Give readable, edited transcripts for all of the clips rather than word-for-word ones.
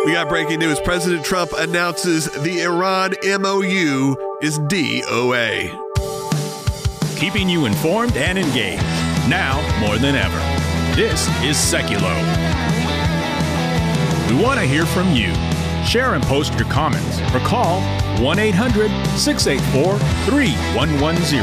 We got breaking news. President Trump announces the Iran MOU is DOA. Keeping you informed and engaged. Now more than ever. This is Seculo. We want to hear from you. Share and post your comments or call 1-800-684-3110.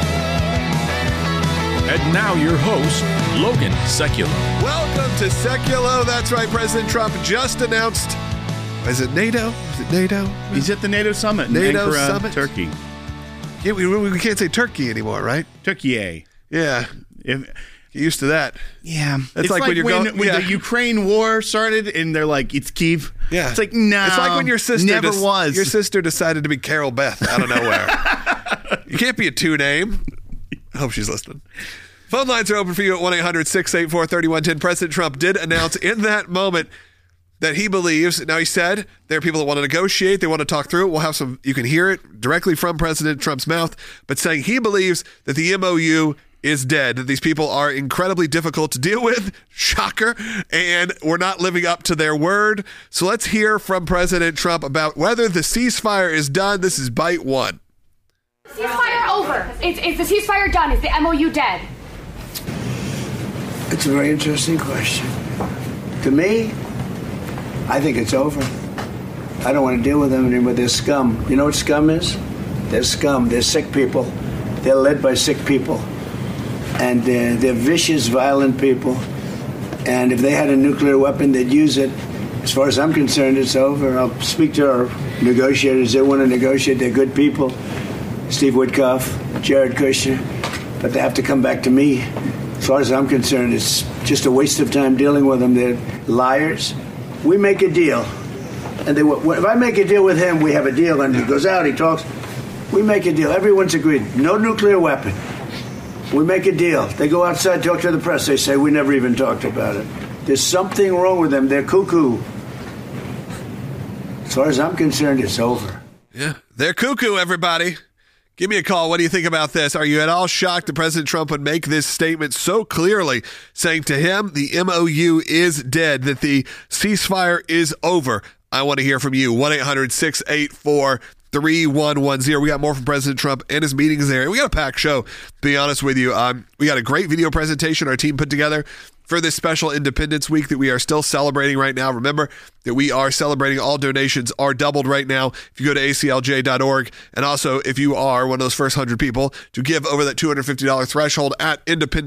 And now your host, Logan Seculo. Welcome to Seculo. That's right. President Trump just announced. Is it NATO? He's at the NATO summit in NATO Ankara, summit? Turkey. Yeah, we can't say Turkey anymore, right? Turkey. Yeah. Get used to that. Yeah. It's like when you're when the Ukraine war started and they're like, it's Kyiv. Yeah. It's like, no. It's like when your sister was. Your sister decided to be Carol Beth out of nowhere. You can't be a two name. I hope she's listening. Phone lines are open for you at 1-800-684-3110. President Trump did announce in that moment that he believes, now he said, there are people that want to negotiate, they want to talk through it. We'll have some, you can hear it directly from President Trump's mouth, but saying he believes that the MOU is dead, that these people are incredibly difficult to deal with, shocker, and we're not living up to their word. So let's hear from President Trump about whether the ceasefire is done. This is bite one. Ceasefire over. Is the ceasefire done? Is the MOU dead? It's a very interesting question. To me, I think it's over. I don't want to deal with them anymore. They're scum. You know what scum is? They're scum. They're sick people. They're led by sick people. And they're vicious, violent people. And if they had a nuclear weapon, they'd use it. As far as I'm concerned, it's over. I'll speak to our negotiators. They want to negotiate. They're good people. Steve Witkoff, Jared Kushner. But they have to come back to me. As far as I'm concerned, it's just a waste of time dealing with them. They're liars. We make a deal. And if I make a deal with him, we have a deal. And he goes out, he talks. We make a deal. Everyone's agreed. No nuclear weapon. We make a deal. They go outside, talk to the press. They say, we never even talked about it. There's something wrong with them. They're cuckoo. As far as I'm concerned, it's over. Yeah, they're cuckoo, everybody. Give me a call. What do you think about this? Are you at all shocked that President Trump would make this statement so clearly, saying to him the MOU is dead, that the ceasefire is over? I want to hear from you. 1-800-684-3110. We got more from President Trump and his meetings there. We got a packed show, to be honest with you. We got a great video presentation our team put together for this special Independence Week that we are still celebrating right now. Remember that we are celebrating. All donations are doubled right now. If you go to aclj.org, and also if you are one of those first 100 people to give over that $250 threshold at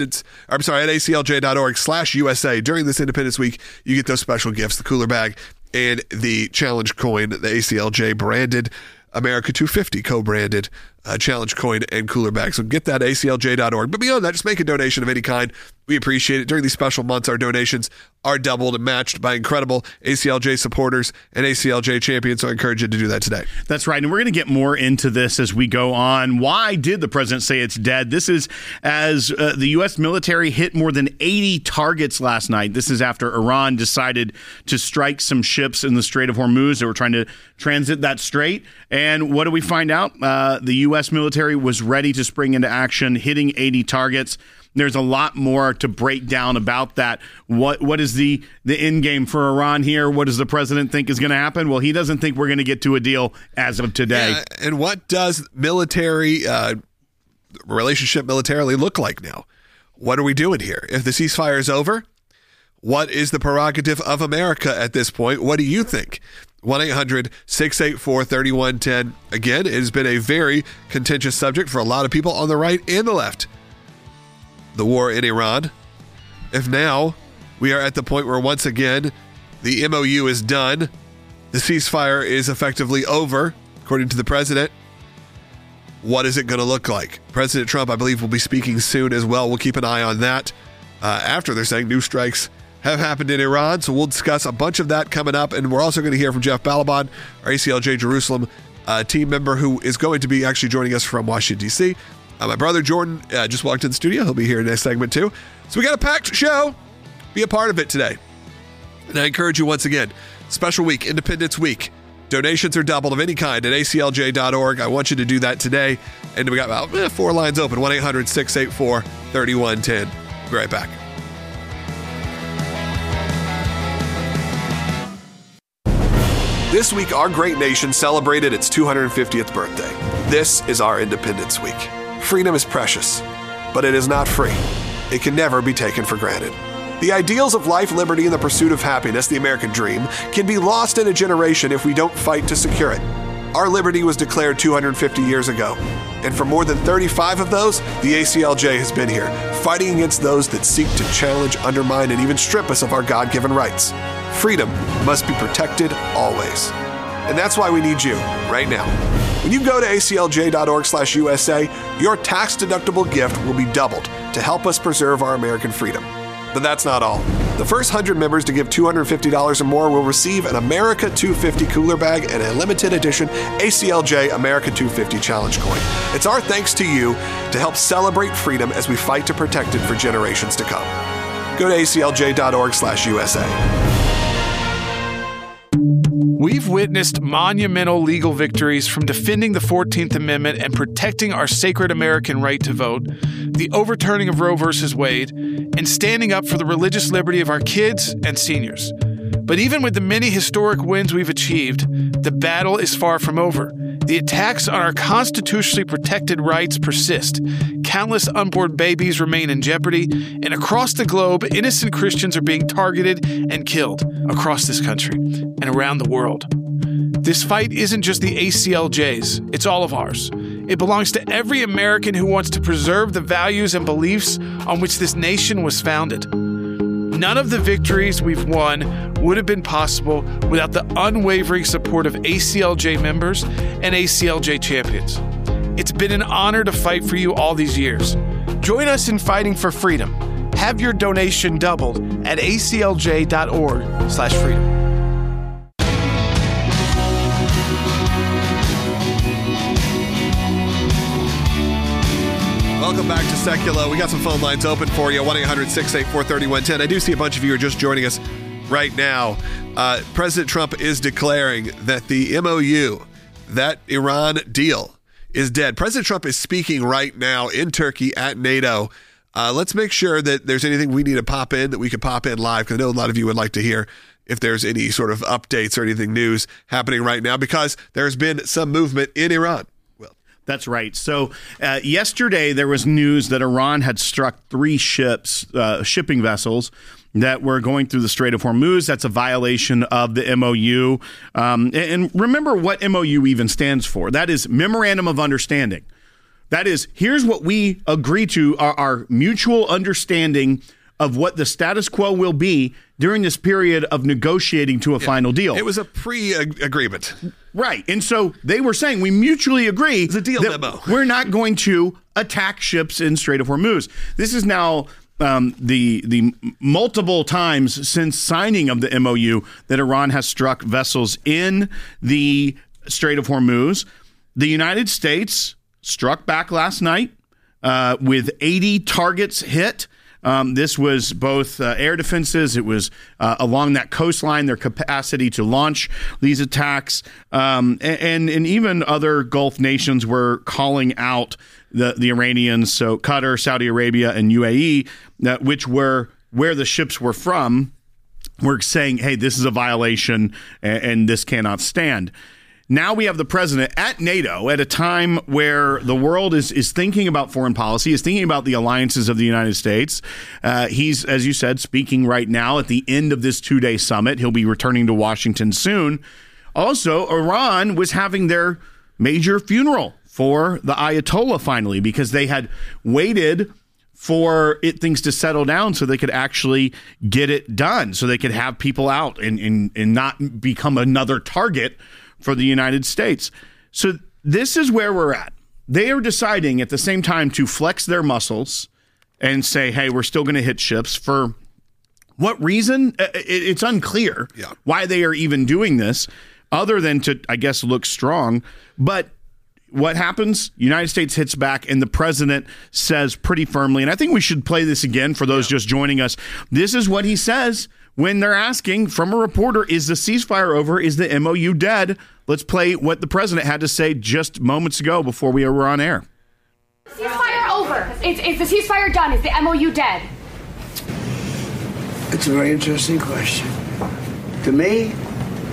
aclj.org/USA during this Independence Week, you get those special gifts, the cooler bag and the challenge coin, the ACLJ branded, America 250 co-branded challenge coin and cooler bag. So get that at aclj.org. But beyond that, just make a donation of any kind. We appreciate it. During these special months, our donations are doubled and matched by incredible ACLJ supporters and ACLJ champions. So I encourage you to do that today. That's right. And we're going to get more into this as we go on. Why did the president say it's dead? This is as the U.S. military hit more than 80 targets last night. This is after Iran decided to strike some ships in the Strait of Hormuz that were trying to transit that strait. And what do we find out? The U.S. military was ready to spring into action, hitting 80 targets. There's a lot more to break down about that. What is the end game for Iran here? What does the president think is going to happen? Well, he doesn't think we're going to get to a deal as of today. Yeah, and what does military relationship militarily look like now? What are we doing here? If the ceasefire is over, what is the prerogative of America at this point? What do you think? 1-800-684-3110. Again, it has been a very contentious subject for a lot of people on the right and the left. The war in Iran. If now we are at the point where once again the MOU is done, the ceasefire is effectively over, according to the president, what is it going to look like? President Trump, I believe, will be speaking soon as well. We'll keep an eye on that after they're saying new strikes have happened in Iran. So we'll discuss a bunch of that coming up. And we're also going to hear from Jeff Balaban, our ACLJ Jerusalem team member, who is going to be actually joining us from Washington, D.C. My brother Jordan just walked in the studio. He'll be here in this segment too. So we got a packed show. Be a part of it today. And I encourage you once again, special week, Independence Week. Donations are doubled of any kind at aclj.org. I want you to do that today. And we got about 4 lines open, 1-800-684-3110. Be right back. This week, our great nation celebrated its 250th birthday. This is our Independence Week. Freedom is precious, but it is not free. It can never be taken for granted. The ideals of life, liberty, and the pursuit of happiness, the American dream, can be lost in a generation if we don't fight to secure it. Our liberty was declared 250 years ago, and for more than 35 of those, the ACLJ has been here, fighting against those that seek to challenge, undermine, and even strip us of our God-given rights. Freedom must be protected always. And that's why we need you right now. When you go to aclj.org/USA, your tax-deductible gift will be doubled to help us preserve our American freedom. But that's not all. The first 100 members to give $250 or more will receive an America 250 cooler bag and a limited edition ACLJ America 250 Challenge coin. It's our thanks to you to help celebrate freedom as we fight to protect it for generations to come. Go to aclj.org/USA. We've witnessed monumental legal victories from defending the 14th Amendment and protecting our sacred American right to vote, the overturning of Roe v. Wade, and standing up for the religious liberty of our kids and seniors. But even with the many historic wins we've achieved, the battle is far from over. The attacks on our constitutionally protected rights persist. Countless unborn babies remain in jeopardy, and across the globe, innocent Christians are being targeted and killed across this country and around the world. This fight isn't just the ACLJ's, it's all of ours. It belongs to every American who wants to preserve the values and beliefs on which this nation was founded. None of the victories we've won would have been possible without the unwavering support of ACLJ members and ACLJ champions. It's been an honor to fight for you all these years. Join us in fighting for freedom. Have your donation doubled at aclj.org/freedom. Welcome back to Secular. We got some phone lines open for you, 1-800-684-3110. I do see a bunch of you are just joining us right now. President Trump is declaring that the MOU, that Iran deal, is dead. President Trump is speaking right now in Turkey at NATO. Let's make sure that there's anything we need to pop in, that we can pop in live, because I know a lot of you would like to hear if there's any sort of updates or anything news happening right now, because there's been some movement in Iran. That's right. So yesterday there was news that Iran had struck 3 ships, shipping vessels that were going through the Strait of Hormuz. That's a violation of the MOU. And remember what MOU even stands for. That is Memorandum of Understanding. That is, here's what we agree to, our mutual understanding of what the status quo will be during this period of negotiating to a final deal. It was a pre-agreement. Right. And so they were saying we mutually agree it's a deal that memo. We're not going to attack ships in Strait of Hormuz. This is now the multiple times since signing of the MOU that Iran has struck vessels in the Strait of Hormuz. The United States struck back last night with 80 targets hit. This was both air defenses. It was along that coastline, their capacity to launch these attacks. And even other Gulf nations were calling out the Iranians, so Qatar, Saudi Arabia, and UAE, which were where the ships were from, were saying, hey, this is a violation and this cannot stand. Now we have the president at NATO at a time where the world is thinking about foreign policy, is thinking about the alliances of the United States. He's, as you said, speaking right now at the end of this 2-day summit. He'll be returning to Washington soon. Also, Iran was having their major funeral for the Ayatollah finally, because they had waited for things to settle down so they could actually get it done, so they could have people out and not become another target for the United States. So this is where we're at. They are deciding at the same time to flex their muscles and say, hey, we're still going to hit ships. For what reason? It's unclear why they are even doing this, other than to, I guess, look strong. But what happens? United States hits back, and the president says pretty firmly, and I think we should play this again for those just joining us. This is what he says when they're asking from a reporter, is the ceasefire over? Is the MOU dead? Let's play what the president had to say just moments ago before we were on air. Ceasefire over. Is the ceasefire done? Is the MOU dead? It's a very interesting question. To me,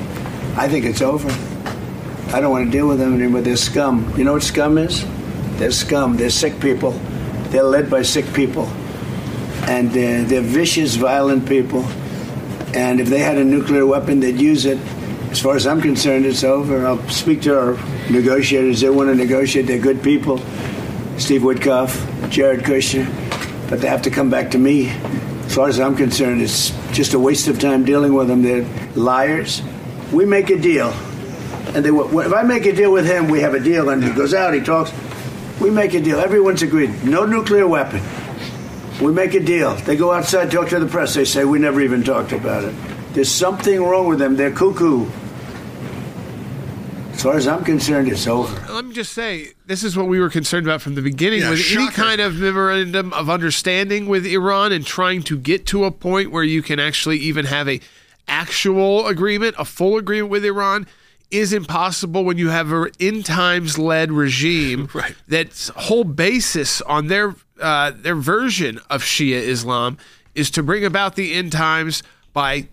I think it's over. I don't want to deal with them anymore. They're scum. You know what scum is? They're scum. They're sick people. They're led by sick people. And they're vicious, violent people. And if they had a nuclear weapon, they'd use it. As far as I'm concerned, it's over. I'll speak to our negotiators. They want to negotiate. They're good people. Steve Witkoff, Jared Kushner. But they have to come back to me. As far as I'm concerned, it's just a waste of time dealing with them. They're liars. We make a deal. And if I make a deal with him, we have a deal. And he goes out, he talks. We make a deal. Everyone's agreed. No nuclear weapon. We make a deal. They go outside, talk to the press. They say, we never even talked about it. There's something wrong with them. They're cuckoo. As far as I'm concerned, it's over. Let me just say, this is what we were concerned about from the beginning. Yeah, with shocker. any kind of memorandum of understanding with Iran and trying to get to a point where you can actually even have a actual agreement, a full agreement with Iran, is impossible when you have an end times led regime Right. that's whole basis on their version of Shia Islam is to bring about the end times by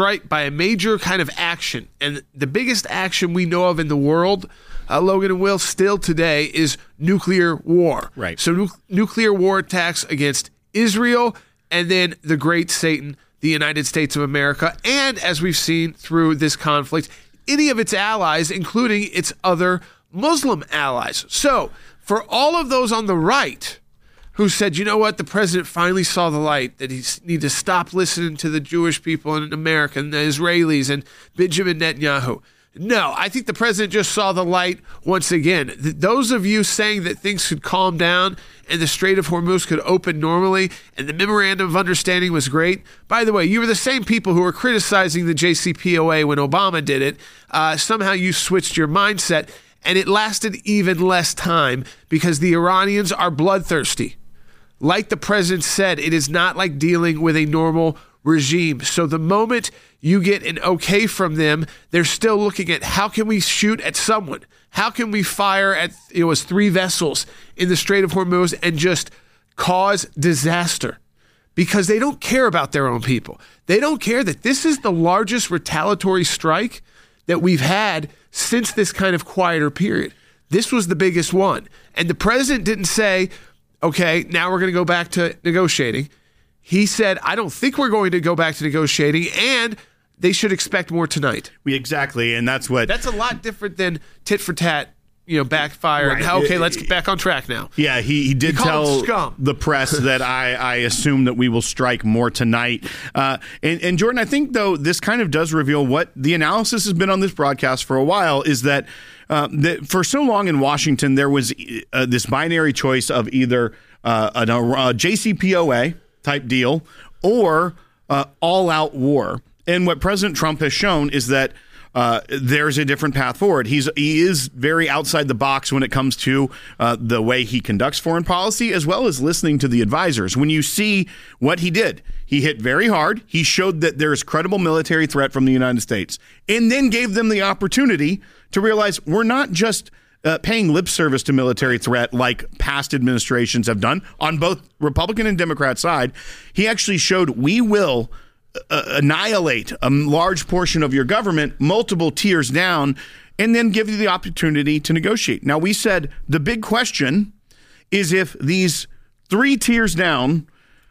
a major kind of action. And the biggest action we know of in the world, Logan and Will, still today is nuclear war. Right. So nuclear war attacks against Israel and then the great Satan, the United States of America, and as we've seen through this conflict, any of its allies, including its other Muslim allies. So for all of those on the right who said, you know what, the president finally saw the light, that he need to stop listening to the Jewish people in America and the Israelis and Benjamin Netanyahu. No, I think the president just saw the light once again. Those of you saying that things could calm down and the Strait of Hormuz could open normally and the memorandum of understanding was great. By the way, you were the same people who were criticizing the JCPOA when Obama did it. Somehow you switched your mindset, and it lasted even less time because the Iranians are bloodthirsty. Like the president said, it is not like dealing with a normal regime. So the moment you get an okay from them, they're still looking at how can we shoot at someone? How can we fire at 3 vessels in the Strait of Hormuz and just cause disaster? Because they don't care about their own people. They don't care that this is the largest retaliatory strike that we've had since this kind of quieter period. This was the biggest one. And the president didn't say, okay, now we're going to go back to negotiating. He said, I don't think we're going to go back to negotiating, and they should expect more tonight. Exactly, and that's what... That's a lot different than tit for tat, backfire. Right. And, okay, let's get back on track now. Yeah, he did tell the press that I assume that we will strike more tonight. And Jordan, I think, though, this kind of does reveal what the analysis has been on this broadcast for a while, is that for so long in Washington, there was this binary choice of either a JCPOA type deal or all-out war. And what President Trump has shown is that there's a different path forward. He is very outside the box when it comes to the way he conducts foreign policy, as well as listening to the advisors. When you see what he did, he hit very hard. He showed that there's credible military threat from the United States, and then gave them the opportunity to realize we're not just paying lip service to military threat like past administrations have done on both Republican and Democrat side. He actually showed we will annihilate a large portion of your government, multiple tiers down, and then give you the opportunity to negotiate. Now, we said the big question is if these 3 tiers down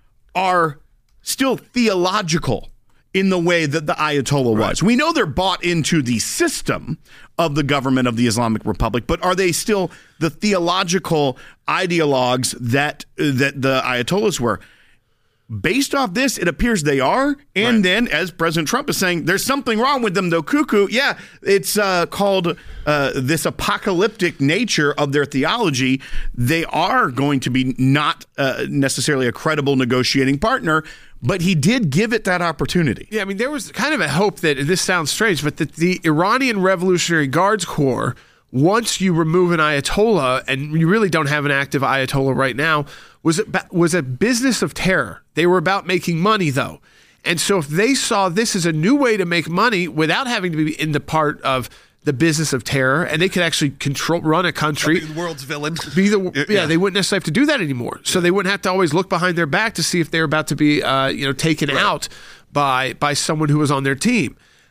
are still theological in the way that the Ayatollah was. We know they're bought into the system of the government of the Islamic Republic, but are they still the theological ideologues that the Ayatollahs were? Based off this, it appears they are. And then, as President Trump is saying, there's something wrong with them, though, cuckoo. Yeah, it's called this apocalyptic nature of their theology. They are going to be not necessarily a credible negotiating partner, but he did give it that opportunity. Yeah, I mean, there was kind of a hope that, and this sounds strange, but that the Iranian Revolutionary Guards Corps, once you remove an Ayatollah, and you really don't have an active Ayatollah right now, was a business of terror. They were about making money, though. And so if they saw this as a new way to make money without having to be in the part of the business of terror, and they could actually run a country. Be the world's villain. They wouldn't necessarily have to do that anymore. So they wouldn't have to always look behind their back to see if they're about to be taken out by someone who was on their team.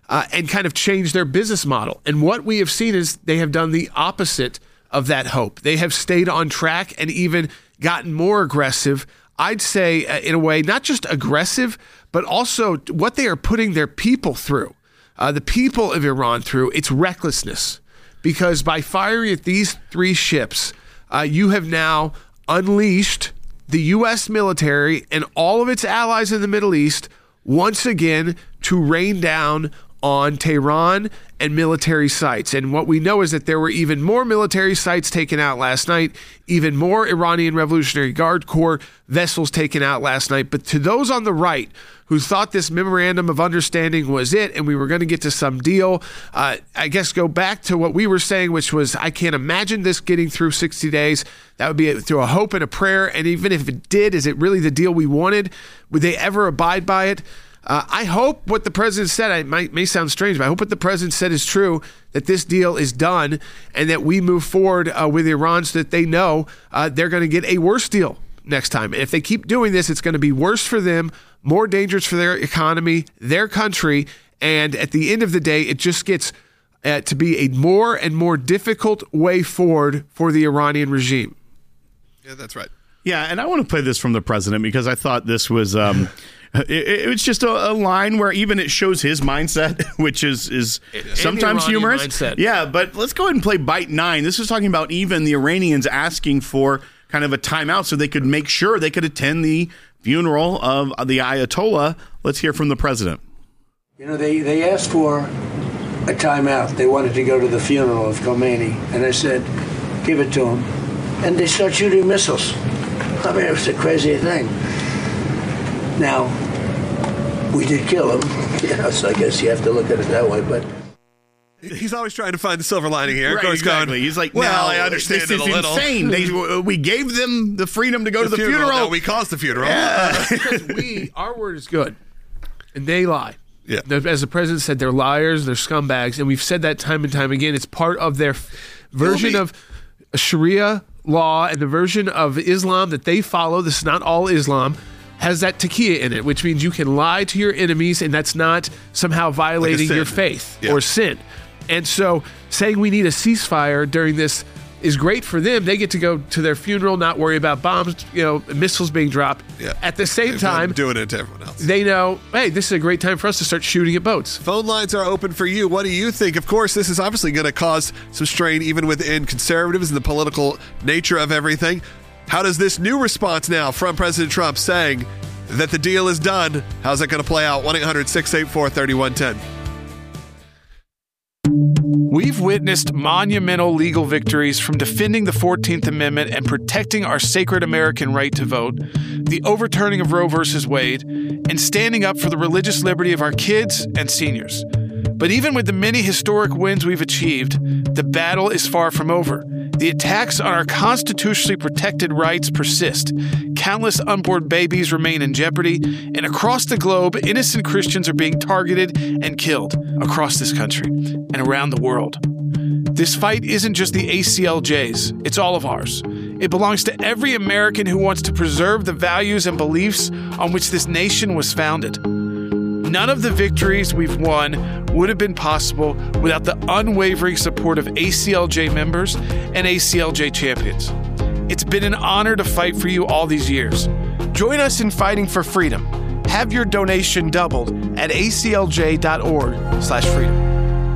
and kind of change their business model. And what we have seen is they have done the opposite of that hope. They have stayed on track and even gotten more aggressive. I'd say, in a way, not just aggressive, but also what they are putting their people through, the people of Iran through. It's recklessness. Because by firing at these 3 ships, you have now unleashed the U.S. military and all of its allies in the Middle East once again to rain down on Tehran and military sites. And what we know is that there were even more military sites taken out last night, even more Iranian Revolutionary Guard Corps vessels taken out last night. But to those on the right who thought this memorandum of understanding was it and we were going to get to some deal, I guess go back to what we were saying, which was, I can't imagine this getting through 60 days. That would be through a hope and a prayer. And even if it did, is it really the deal we wanted? Would they ever abide by it? I hope what the president said, it may sound strange, but I hope what the president said is true, that this deal is done and that we move forward with Iran so that they know they're going to get a worse deal next time. And if they keep doing this, it's going to be worse for them, more dangerous for their economy, their country, and at the end of the day, it just gets to be a more and more difficult way forward for the Iranian regime. Yeah, that's right. Yeah, and I want to play this from the president because I thought this was... It was just a line where even it shows his mindset, which is sometimes humorous. Mindset. Yeah, but let's go ahead and play bite 9. This is talking about even the Iranians asking for kind of a timeout so they could make sure they could attend the funeral of the Ayatollah. Let's hear from the president. You know, they asked for a timeout. They wanted to go to the funeral of Khomeini. And I said, give it to them. And they start shooting missiles. I mean, it was a crazy thing. Now, we did kill him, so I guess you have to look at it that way. But he's always trying to find the silver lining here. Right, of course, exactly. He's like, well, no, I understand this it a is little. Insane. We gave them the freedom to go to the funeral. No, we caused the funeral. Yeah. Because our word is good, and they lie. Yeah. As the president said, they're liars, they're scumbags, and we've said that time and time again. It's part of their version of Sharia law and the version of Islam that they follow. This is not all Islam. Has that taqiyya in it, which means you can lie to your enemies and that's not somehow violating your faith or sin. And so saying we need a ceasefire during this is great for them. They get to go to their funeral, not worry about bombs, missiles being dropped. Yeah. At the same time, doing it to everyone else. They know, hey, this is a great time for us to start shooting at boats. Phone lines are open for you. What do you think? Of course, this is obviously going to cause some strain even within conservatives and the political nature of everything. How does this new response now from President Trump saying that the deal is done, how's it going to play out? 1-800-684-3110. We've witnessed monumental legal victories from defending the 14th Amendment and protecting our sacred American right to vote, the overturning of Roe v. Wade, and standing up for the religious liberty of our kids and seniors. But even with the many historic wins we've achieved, the battle is far from over. The attacks on our constitutionally protected rights persist. Countless unborn babies remain in jeopardy, and across the globe, innocent Christians are being targeted and killed across this country and around the world. This fight isn't just the ACLJ's, it's all of ours. It belongs to every American who wants to preserve the values and beliefs on which this nation was founded. None of the victories we've won would have been possible without the unwavering support of ACLJ members and ACLJ champions. It's been an honor to fight for you all these years. Join us in fighting for freedom. Have your donation doubled at aclj.org/freedom.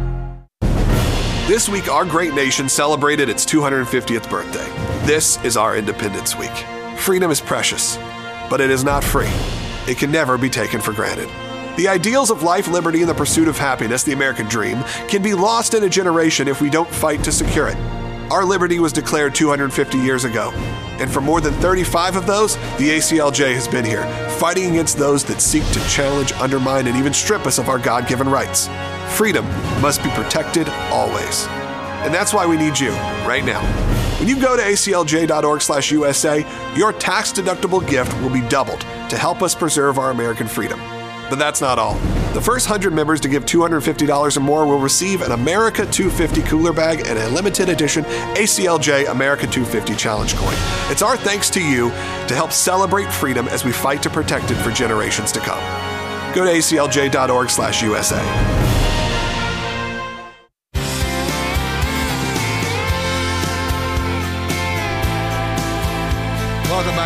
This week, our great nation celebrated its 250th birthday. This is our Independence Week. Freedom is precious, but it is not free. It can never be taken for granted. The ideals of life, liberty, and the pursuit of happiness, the American dream, can be lost in a generation if we don't fight to secure it. Our liberty was declared 250 years ago, and for more than 35 of those, the ACLJ has been here, fighting against those that seek to challenge, undermine, and even strip us of our God-given rights. Freedom must be protected always. And that's why we need you right now. When you go to aclj.org/USA, your tax-deductible gift will be doubled to help us preserve our American freedom. But that's not all. The first 100 members to give $250 or more will receive an America 250 cooler bag and a limited edition ACLJ America 250 Challenge coin. It's our thanks to you to help celebrate freedom as we fight to protect it for generations to come. Go to aclj.org/USA.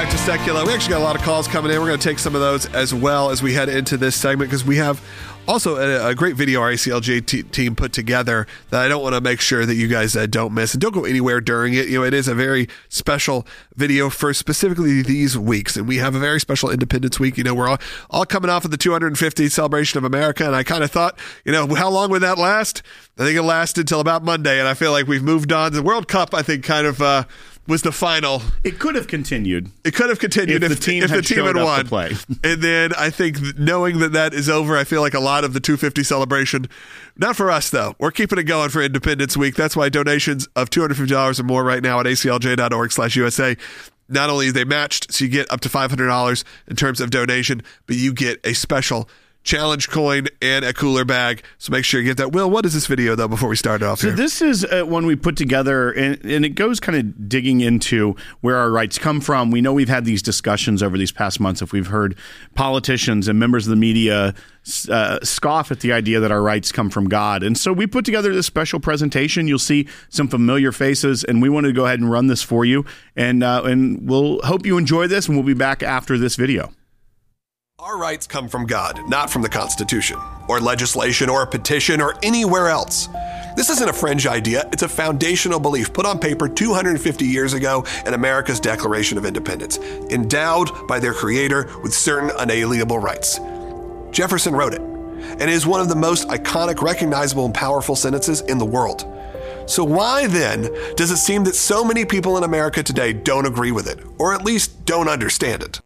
back to Secula. We actually got a lot of calls coming in. We're going to take some of those as well as we head into this segment because we have also a great video our ACLJ team put together that I don't want to make sure that you guys don't miss. And don't go anywhere during it. You know, it is a very special video for specifically these weeks. And we have a very special Independence Week. You know, we're all coming off of the 250th celebration of America. And I kind of thought, you know, how long would that last? I think it lasted until about Monday. And I feel like we've moved on. The World Cup, I think, kind of was the final. It could have continued. It could have continued if the team had won. Play. And then I think knowing that is over, I feel like a lot of the 250 celebration, not for us though. We're keeping it going for Independence Week. That's why donations of $250 or more right now at aclj.org/USA. Not only are they matched, so you get up to $500 in terms of donation, but you get a special challenge coin and a cooler bag. So make sure you get that. Will, what is this video, though, before we start off here? So this is one we put together, and it goes kind of digging into where our rights come from. We know we've had these discussions over these past months if we've heard politicians and members of the media scoff at the idea that our rights come from God. And so we put together this special presentation. You'll see some familiar faces, and we wanted to go ahead and run this for you. And we'll hope you enjoy this, and we'll be back after this video. Our rights come from God, not from the Constitution, or legislation, or a petition, or anywhere else. This isn't a fringe idea. It's a foundational belief put on paper 250 years ago in America's Declaration of Independence, endowed by their creator with certain unalienable rights. Jefferson wrote it, and it is one of the most iconic, recognizable, and powerful sentences in the world. So why then does it seem that so many people in America today don't agree with it, or at least don't understand it?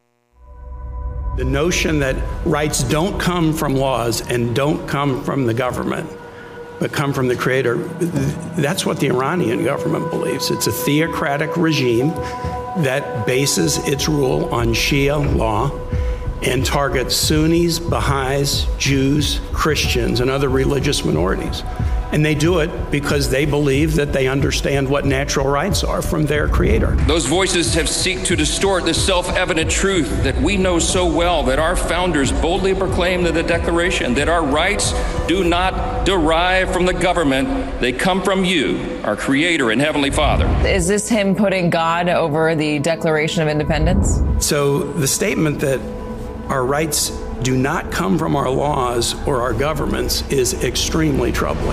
The notion that rights don't come from laws and don't come from the government, but come from the creator, that's what the Iranian government believes. It's a theocratic regime that bases its rule on Shia law and targets Sunnis, Baha'is, Jews, Christians, and other religious minorities. And they do it because they believe that they understand what natural rights are from their creator. Those voices have sought to distort the self-evident truth that we know so well, that our founders boldly proclaimed in the Declaration, that our rights do not derive from the government, they come from you, our Creator and Heavenly Father. Is this him putting God over the Declaration of Independence? So the statement that our rights do not come from our laws or our governments is extremely troubling.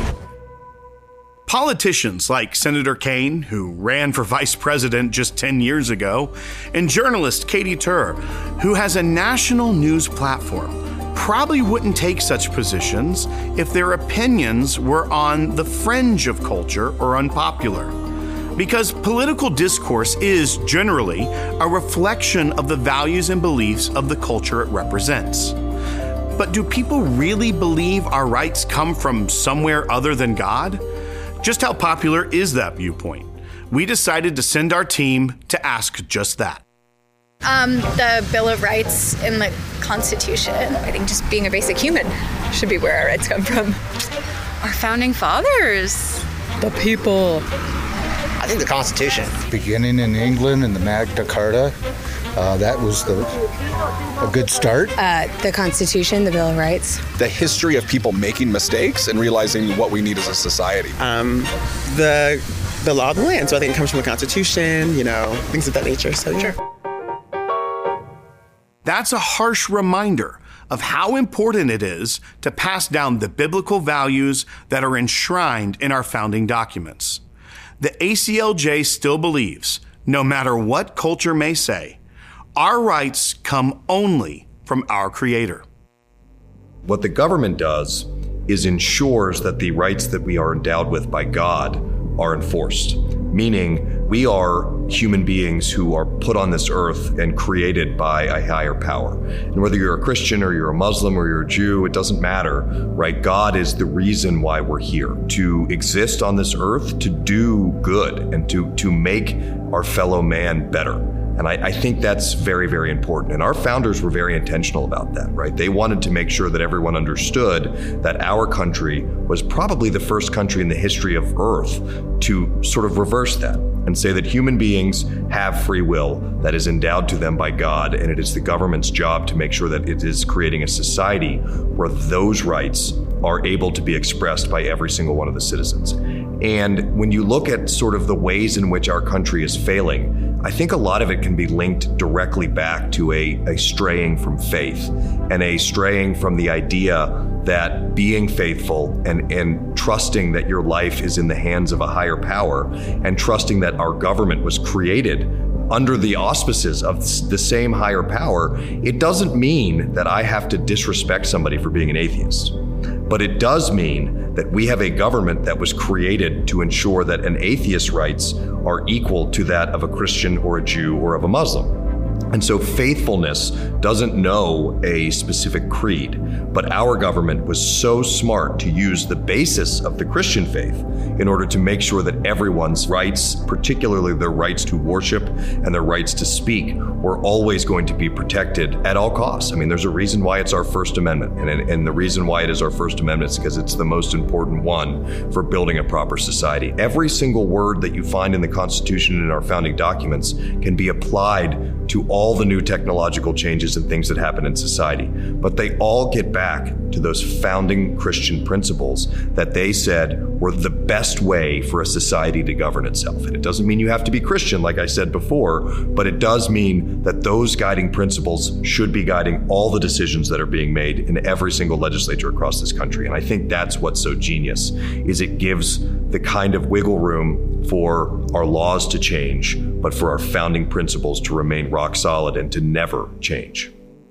Politicians like Senator Kaine, who ran for vice president just 10 years ago, and journalist Katy Tur, who has a national news platform, probably wouldn't take such positions if their opinions were on the fringe of culture or unpopular. Because political discourse is generally a reflection of the values and beliefs of the culture it represents. But do people really believe our rights come from somewhere other than God? Just how popular is that viewpoint? We decided to send our team to ask just that. The Bill of Rights in the Constitution. I think just being a basic human should be where our rights come from. Our founding fathers. The people. I think the Constitution. Beginning in England in the Magna Carta, that was a good start. The Constitution, the Bill of Rights. The history of people making mistakes and realizing what we need as a society. The law of the land. So I think it comes from the Constitution, things of that nature. So sure. That's a harsh reminder of how important it is to pass down the biblical values that are enshrined in our founding documents. The ACLJ still believes, no matter what culture may say, our rights come only from our Creator. What the government does is ensures that the rights that we are endowed with by God are enforced, meaning we are human beings who are put on this earth and created by a higher power. And whether you're a Christian or you're a Muslim or you're a Jew, it doesn't matter, right? God is the reason why we're here, to exist on this earth, to do good and to make our fellow man better. And I think that's very, very important. And our founders were very intentional about that, right? They wanted to make sure that everyone understood that our country was probably the first country in the history of Earth to sort of reverse that and say that human beings have free will that is endowed to them by God, and it is the government's job to make sure that it is creating a society where those rights are able to be expressed by every single one of the citizens. And when you look at sort of the ways in which our country is failing, I think a lot of it can be linked directly back to a straying from faith and a straying from the idea that being faithful and trusting that your life is in the hands of a higher power and trusting that our government was created under the auspices of the same higher power, it doesn't mean that I have to disrespect somebody for being an atheist. But it does mean that we have a government that was created to ensure that an atheist's rights are equal to that of a Christian or a Jew or of a Muslim. And so faithfulness doesn't know a specific creed, but our government was so smart to use the basis of the Christian faith in order to make sure that everyone's rights, particularly their rights to worship and their rights to speak, were always going to be protected at all costs. I mean, there's a reason why it's our First Amendment, and the reason why it is our First Amendment is because it's the most important one for building a proper society. Every single word that you find in the Constitution and in our founding documents can be applied to all the new technological changes and things that happen in society. But they all get back to those founding Christian principles that they said were the best way for a society to govern itself. And it doesn't mean you have to be Christian, like I said before, but it does mean that those guiding principles should be guiding all the decisions that are being made in every single legislature across this country. And I think that's what's so genius, is it gives the kind of wiggle room for our laws to change, but for our founding principles to remain rock solid and to never change.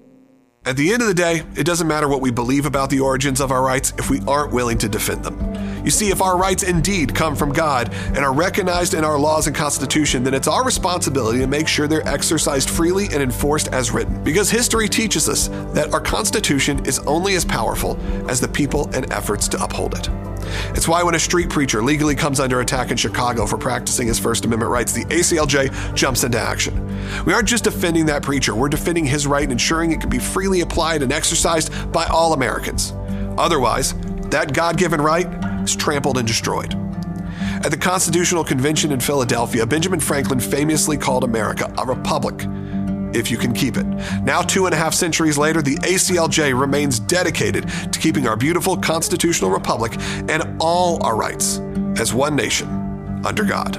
At the end of the day, it doesn't matter what we believe about the origins of our rights if we aren't willing to defend them. You see, if our rights indeed come from God and are recognized in our laws and Constitution, then it's our responsibility to make sure they're exercised freely and enforced as written. Because history teaches us that our Constitution is only as powerful as the people and efforts to uphold it. It's why when a street preacher legally comes under attack in Chicago for practicing his First Amendment rights, the ACLJ jumps into action. We aren't just defending that preacher, we're defending his right and ensuring it can be freely applied and exercised by all Americans. Otherwise, that God-given right is trampled and destroyed. At the Constitutional Convention in Philadelphia, Benjamin Franklin famously called America a republic, if you can keep it. Now, 2.5 centuries later, the ACLJ remains dedicated to keeping our beautiful constitutional republic and all our rights as one nation under God.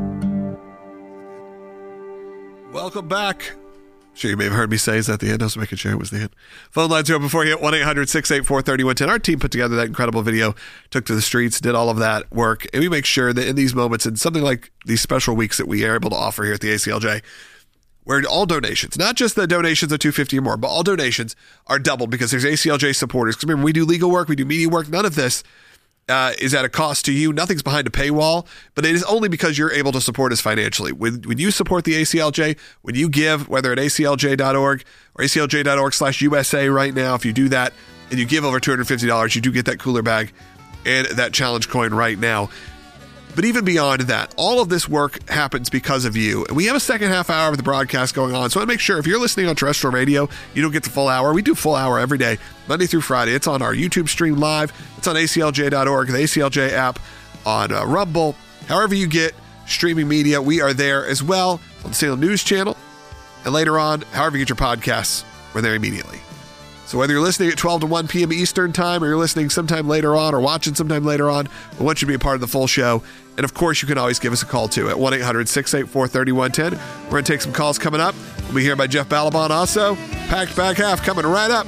Welcome back. Sure, you may have heard me say, is that the end? I was making sure it was the end. Phone lines are open for you at 1-800-684-3110. Our team put together that incredible video, took to the streets, did all of that work, and we make sure that in these moments, and something like these special weeks that we are able to offer here at the ACLJ, where all donations, not just the donations of $250 or more, but all donations are doubled because there's ACLJ supporters. Because remember, we do legal work, we do media work. None of this is at a cost to you. Nothing's behind a paywall, but it is only because you're able to support us financially. When you support the ACLJ, when you give, whether at aclj.org or aclj.org/USA right now, if you do that and you give over $250, you do get that cooler bag and that challenge coin right now. But even beyond that, all of this work happens because of you. And we have a second half hour of the broadcast going on. So I want to make sure if you're listening on terrestrial radio, you don't get the full hour. We do full hour every day, Monday through Friday. It's on our YouTube stream live. It's on aclj.org, the ACLJ app, on Rumble. However you get streaming media, we are there as well on the Salem News Channel. And later on, however you get your podcasts, we're there immediately. So whether you're listening at 12 to 1 p.m. Eastern time or you're listening sometime later on or watching sometime later on, we want you to be a part of the full show. And of course, you can always give us a call too at 1-800-684-3110. We're going to take some calls coming up. We'll be here by Jeff Balaban also. Packed back half coming right up.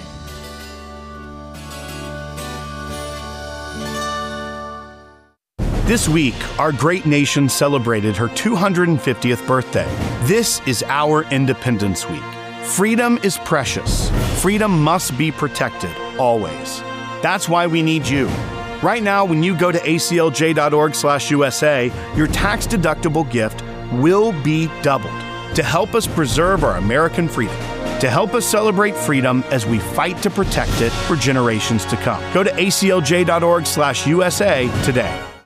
This week, our great nation celebrated her 250th birthday. This is our Independence Week. Freedom is precious. Freedom must be protected, always. That's why we need you. Right now, when you go to aclj.org/USA, your tax-deductible gift will be doubled to help us preserve our American freedom, to help us celebrate freedom as we fight to protect it for generations to come. Go to aclj.org/USA today.